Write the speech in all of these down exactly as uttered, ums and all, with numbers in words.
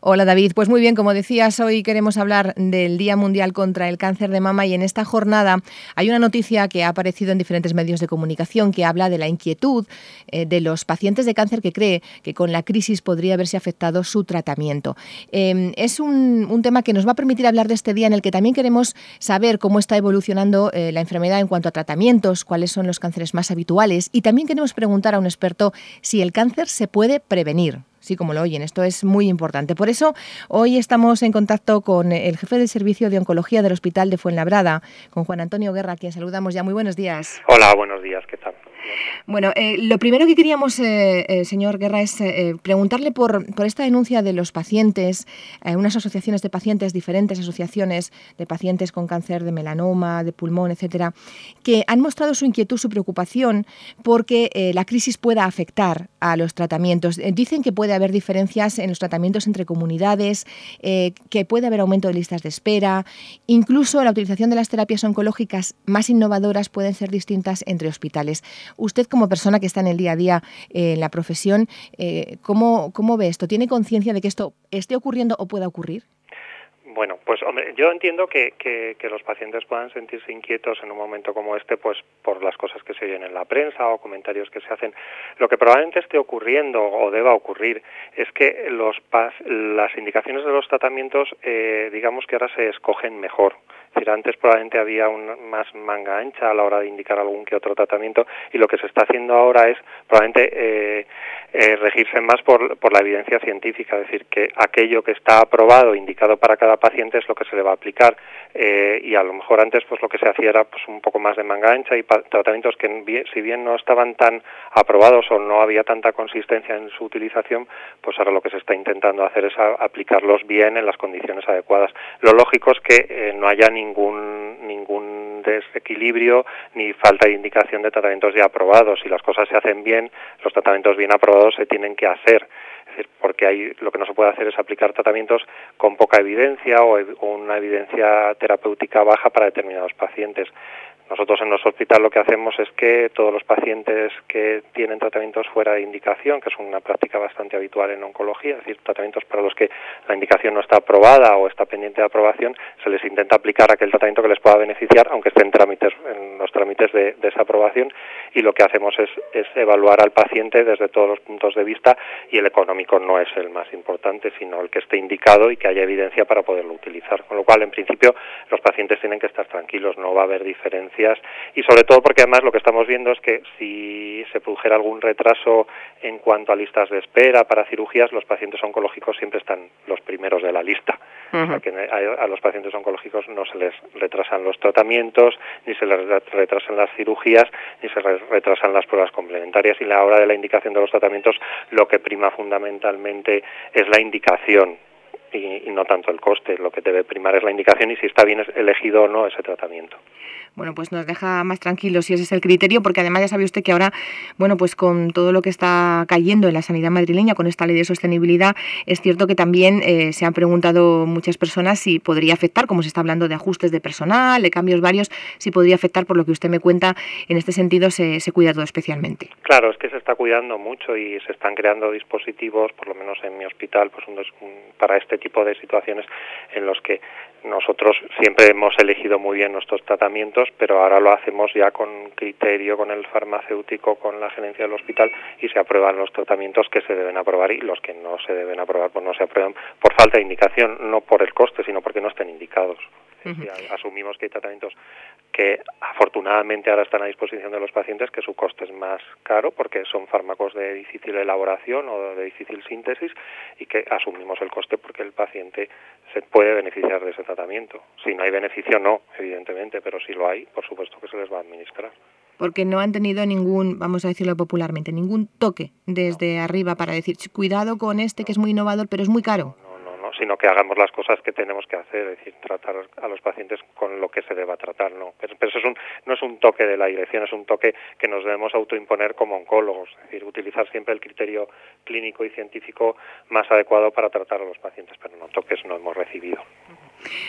Hola David, pues muy bien, como decías, hoy queremos hablar del Día Mundial contra el Cáncer de Mama y en esta jornada hay una noticia que ha aparecido en diferentes medios de comunicación que habla de la inquietud eh, de los pacientes de cáncer que cree que con la crisis podría haberse afectado su tratamiento. Eh, es un, un tema que nos va a permitir hablar de este día en el que también queremos saber cómo está evolucionando eh, la enfermedad en cuanto a tratamientos, cuáles son los cánceres más habituales y también queremos preguntar a un experto si el cáncer se puede prevenir. Sí, como lo oyen, esto es muy importante. Por eso, hoy estamos en contacto con el jefe del Servicio de Oncología del Hospital de Fuenlabrada, con Juan Antonio Guerra, a quien saludamos ya. Muy buenos días. Hola, buenos días, ¿qué tal? Bueno, eh, lo primero que queríamos, eh, eh, señor Guerra, es eh, preguntarle por, por esta denuncia de los pacientes, eh, unas asociaciones de pacientes, diferentes asociaciones de pacientes con cáncer de melanoma, de pulmón, etcétera, que han mostrado su inquietud, su preocupación porque eh, la crisis pueda afectar a los tratamientos. Eh, dicen que puede haber diferencias en los tratamientos entre comunidades, eh, que puede haber aumento de listas de espera, incluso la utilización de las terapias oncológicas más innovadoras pueden ser distintas entre hospitales. Usted, como persona que está en el día a día eh, en la profesión, eh, ¿cómo, ¿cómo ve esto? ¿Tiene conciencia de que esto esté ocurriendo o pueda ocurrir? Bueno, pues hombre, yo entiendo que, que, que los pacientes puedan sentirse inquietos en un momento como este, pues por las cosas que se oyen en la prensa o comentarios que se hacen. Lo que probablemente esté ocurriendo o deba ocurrir es que los pas, las indicaciones de los tratamientos, eh, digamos que ahora se escogen mejor. Es decir, antes probablemente había un, más manga ancha a la hora de indicar algún que otro tratamiento y lo que se está haciendo ahora es probablemente eh, eh, regirse más por, por la evidencia científica, es decir, que aquello que está aprobado, indicado para cada paciente es lo que se le va a aplicar eh, y a lo mejor antes pues lo que se hacía era pues un poco más de manga ancha y pa- tratamientos que si bien no estaban tan aprobados o no había tanta consistencia en su utilización, pues ahora lo que se está intentando hacer es a, aplicarlos bien en las condiciones adecuadas. Lo lógico es que eh, no haya ningún ningún desequilibrio ni falta de indicación de tratamientos ya aprobados. Si las cosas se hacen bien, los tratamientos bien aprobados se tienen que hacer. Es decir, porque hay, lo que no se puede hacer es aplicar tratamientos con poca evidencia o, o una evidencia terapéutica baja para determinados pacientes. Nosotros en nuestro hospital lo que hacemos es que todos los pacientes que tienen tratamientos fuera de indicación, que es una práctica bastante habitual en oncología, es decir, tratamientos para los que la indicación no está aprobada o está pendiente de aprobación, se les intenta aplicar aquel tratamiento que les pueda beneficiar, aunque esté en trámites, en los trámites de, de esa aprobación, y lo que hacemos es, es evaluar al paciente desde todos los puntos de vista, y el económico no es el más importante, sino el que esté indicado y que haya evidencia para poderlo utilizar. Con lo cual, en principio, los pacientes tienen que estar tranquilos, no va a haber diferencia. Y sobre todo porque además lo que estamos viendo es que si se produjera algún retraso en cuanto a listas de espera para cirugías, los pacientes oncológicos siempre están los primeros de la lista. Uh-huh. O sea que a, a los pacientes oncológicos no se les retrasan los tratamientos, ni se les retrasan las cirugías, ni se les retrasan las pruebas complementarias. Y a la hora de la indicación de los tratamientos, lo que prima fundamentalmente es la indicación. Y, y no tanto el coste, lo que debe primar es la indicación y si está bien elegido o no ese tratamiento. Bueno, pues nos deja más tranquilos si ese es el criterio, porque además ya sabe usted que ahora, bueno, pues con todo lo que está cayendo en la sanidad madrileña, con esta ley de sostenibilidad, es cierto que también eh, se han preguntado muchas personas si podría afectar, como se está hablando de ajustes de personal, de cambios varios, si podría afectar, por lo que usted me cuenta, en este sentido se, se cuida todo especialmente. Claro, es que se está cuidando mucho y se están creando dispositivos, por lo menos en mi hospital, pues un, un, para este tipo de situaciones en los que nosotros siempre hemos elegido muy bien nuestros tratamientos, pero ahora lo hacemos ya con criterio, con el farmacéutico, con la gerencia del hospital y se aprueban los tratamientos que se deben aprobar y los que no se deben aprobar pues no se aprueban por falta de indicación, no por el coste, sino porque no estén indicados. Uh-huh. Sí, asumimos que hay tratamientos que afortunadamente ahora están a disposición de los pacientes, que su coste es más caro porque son fármacos de difícil elaboración o de difícil síntesis y que asumimos el coste porque el paciente se puede beneficiar de ese tratamiento. Si no hay beneficio, no, evidentemente, pero si lo hay, por supuesto que se les va a administrar. Porque no han tenido ningún, vamos a decirlo popularmente, ningún toque desde no. arriba para decir, cuidado con este que es muy innovador, pero es muy caro. No, no, no, sino que hagamos las cosas que tenemos que hacer, es decir, tratar a los pacientes con lo que se deba tratar, no. Pero, pero eso es un, no es un toque de la dirección, es un toque que nos debemos autoimponer como oncólogos, es decir, utilizar siempre el criterio clínico y científico más adecuado para tratar a los pacientes, pero no toques no hemos recibido.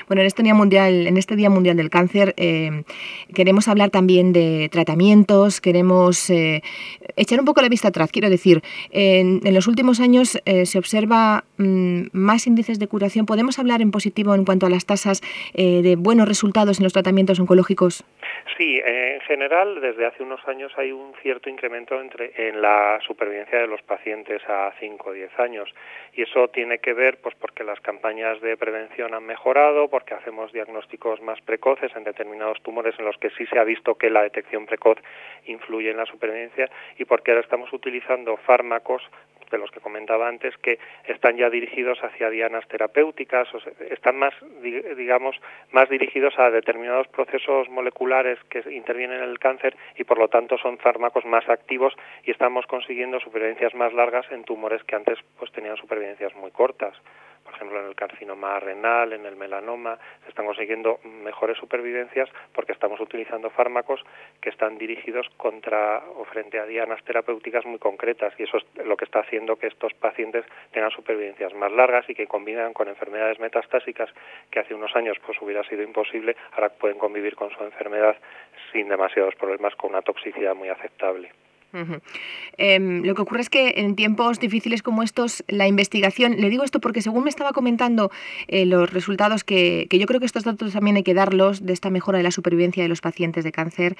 Bueno, en este Día Mundial, en este Día Mundial del Cáncer eh, queremos hablar también de tratamientos, queremos eh, echar un poco la vista atrás. Quiero decir, en, en los últimos años eh, se observa mmm, más índices de curación. ¿Podemos hablar en positivo en cuanto a las tasas eh, de buenos resultados en los tratamientos oncológicos? Sí, eh, en general, desde hace unos años hay un cierto incremento entre, en la supervivencia de los pacientes a cinco o diez años. Y eso tiene que ver pues porque las campañas de prevención han mejorado, porque hacemos diagnósticos más precoces en determinados tumores en los que sí se ha visto que la detección precoz influye en la supervivencia, y porque ahora estamos utilizando fármacos de los que comentaba antes, que están ya dirigidos hacia dianas terapéuticas, o sea, están más, digamos, más dirigidos a determinados procesos moleculares que intervienen en el cáncer, y por lo tanto son fármacos más activos, y estamos consiguiendo supervivencias más largas en tumores que antes pues tenían supervivencias muy cortas. Por ejemplo, en el carcinoma renal, en el melanoma, se están consiguiendo mejores supervivencias porque estamos utilizando fármacos que están dirigidos contra o frente a dianas terapéuticas muy concretas, y eso es lo que está haciendo que estos pacientes tengan supervivencias más largas y que convivan con enfermedades metastásicas que hace unos años pues hubiera sido imposible. Ahora pueden convivir con su enfermedad sin demasiados problemas, con una toxicidad muy aceptable. Uh-huh. Eh, lo que ocurre es que en tiempos difíciles como estos, la investigación, le digo esto porque según me estaba comentando eh, los resultados, que, que yo creo que estos datos también hay que darlos, de esta mejora de la supervivencia de los pacientes de cáncer,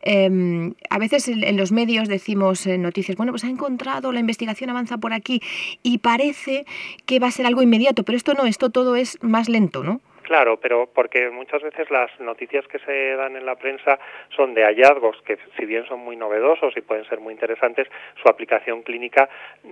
eh, a veces en, en los medios decimos en noticias, bueno, pues ha encontrado, la investigación avanza por aquí, y parece que va a ser algo inmediato, pero esto no, esto todo es más lento, ¿no? Claro, pero porque muchas veces las noticias que se dan en la prensa son de hallazgos que, si bien son muy novedosos y pueden ser muy interesantes, su aplicación clínica,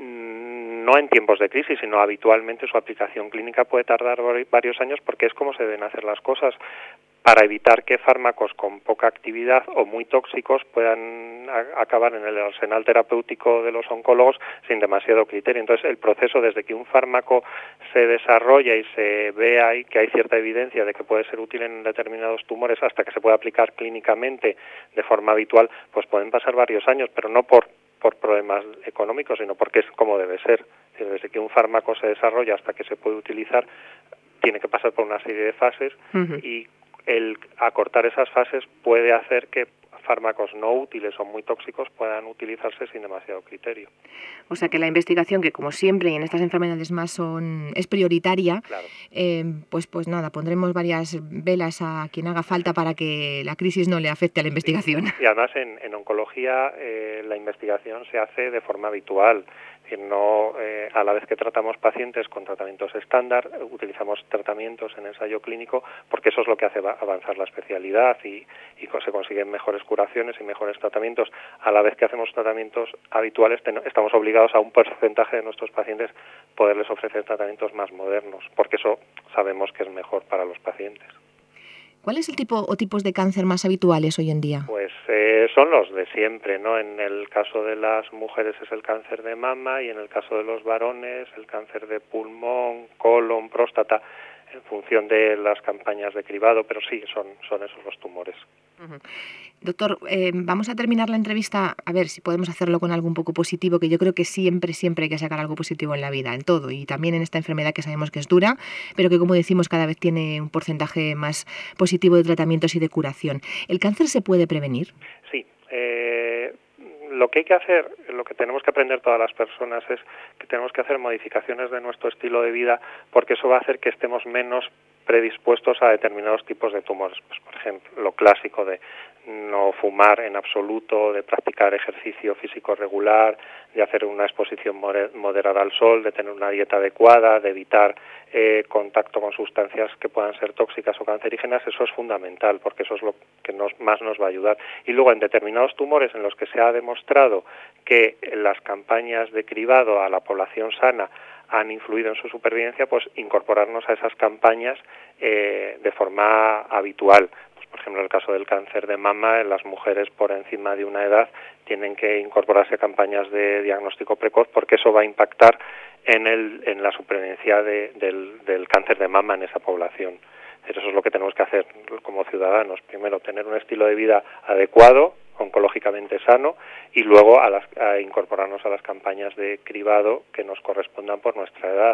mmm, no en tiempos de crisis, sino habitualmente su aplicación clínica puede tardar varios años, porque es como se deben hacer las cosas, para evitar que fármacos con poca actividad o muy tóxicos puedan a- acabar en el arsenal terapéutico de los oncólogos sin demasiado criterio. Entonces, el proceso desde que un fármaco se desarrolla y se vea y que hay cierta evidencia de que puede ser útil en determinados tumores hasta que se pueda aplicar clínicamente de forma habitual, pues pueden pasar varios años, pero no por por problemas económicos, sino porque es como debe ser. Desde que un fármaco se desarrolla hasta que se puede utilizar, tiene que pasar por una serie de fases, uh-huh. y el acortar esas fases puede hacer que fármacos no útiles o muy tóxicos puedan utilizarse sin demasiado criterio. O sea que la investigación, que como siempre y en estas enfermedades más son es prioritaria, claro. eh, pues pues nada, pondremos varias velas a quien haga falta para que la crisis no le afecte a la investigación. Sí. Y además en, en oncología eh, la investigación se hace de forma habitual. Es decir, no, eh, a la vez que tratamos pacientes con tratamientos estándar, utilizamos tratamientos en ensayo clínico, porque eso es lo que hace avanzar la especialidad y, y se consiguen mejores curaciones y mejores tratamientos. A la vez que hacemos tratamientos habituales, ten, estamos obligados a un porcentaje de nuestros pacientes poderles ofrecer tratamientos más modernos, porque eso sabemos que es mejor para los pacientes. ¿Cuál es el tipo o tipos de cáncer más habituales hoy en día? Pues eh, son los de siempre, ¿no? En el caso de las mujeres es el cáncer de mama, y en el caso de los varones el cáncer de pulmón, colon, próstata, en función de las campañas de cribado, pero sí, son, son esos los tumores. Uh-huh. Doctor, eh, vamos a terminar la entrevista, a ver si podemos hacerlo con algo un poco positivo, que yo creo que siempre, siempre hay que sacar algo positivo en la vida, en todo, y también en esta enfermedad que sabemos que es dura, pero que, como decimos, cada vez tiene un porcentaje más positivo de tratamientos y de curación. ¿El cáncer se puede prevenir? Sí. Eh... Lo que hay que hacer, lo que tenemos que aprender todas las personas es que tenemos que hacer modificaciones de nuestro estilo de vida, porque eso va a hacer que estemos menos predispuestos a determinados tipos de tumores. Pues, por ejemplo, lo clásico de no fumar en absoluto, de practicar ejercicio físico regular, de hacer una exposición moderada al sol, de tener una dieta adecuada, de evitar eh, contacto con sustancias que puedan ser tóxicas o cancerígenas. Eso es fundamental, porque eso es lo que nos, más nos va a ayudar. Y luego, en determinados tumores en los que se ha demostrado que las campañas de cribado a la población sana han influido en su supervivencia, pues incorporarnos a esas campañas eh, de forma habitual. Pues, por ejemplo, en el caso del cáncer de mama, las mujeres por encima de una edad tienen que incorporarse a campañas de diagnóstico precoz, porque eso va a impactar en, el, en la supervivencia de, del, del cáncer de mama en esa población. Eso es lo que tenemos que hacer como ciudadanos. Primero, tener un estilo de vida adecuado, oncológicamente sano, y luego a, las, a incorporarnos a las campañas de cribado que nos correspondan por nuestra edad.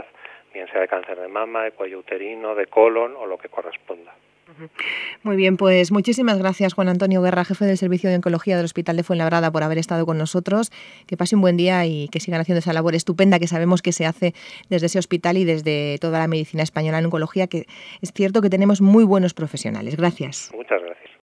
bien sea de cáncer de mama, de cuello uterino, de colon o lo que corresponda. Muy bien, pues muchísimas gracias, Juan Antonio Guerra, jefe del Servicio de Oncología del Hospital de Fuenlabrada, por haber estado con nosotros. Que pase un buen día y que sigan haciendo esa labor estupenda que sabemos que se hace desde ese hospital y desde toda la medicina española en oncología, que es cierto que tenemos muy buenos profesionales. Gracias.